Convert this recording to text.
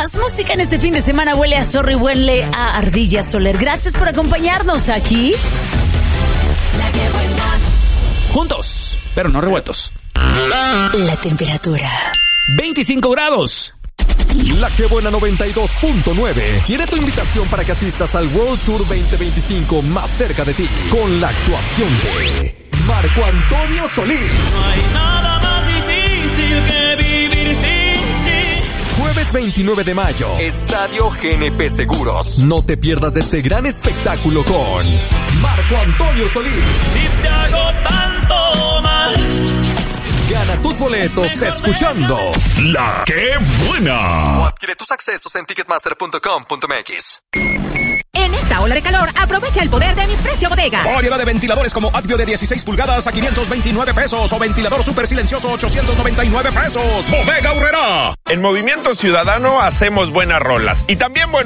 más música en este fin de semana. Huele a zorro y huele a Ardilla Soler. Gracias por acompañarnos aquí. La que buena. Juntos, pero no revueltos. La temperatura. 25 grados. La que buena 92.9 tiene tu invitación para que asistas al World Tour 2025 más cerca de ti, con la actuación de Marco Antonio Solís. No hay nada más difícil que vivir sin ti. Jueves 29 de mayo, Estadio GNP Seguros. No te pierdas de este gran espectáculo con Marco Antonio Solís. Si te hago tanto mal. Gana tus boletos escuchando La que buena. o adquiere tus accesos en ticketmaster.com.mx. En esta ola de calor, aprovecha el poder de Mi Precio Bodega. Variedad de ventiladores como Advio de 16 pulgadas a 529 pesos o ventilador super silencioso 899 pesos. Bodega Aurrerá. En Movimiento Ciudadano hacemos buenas rolas y también buenos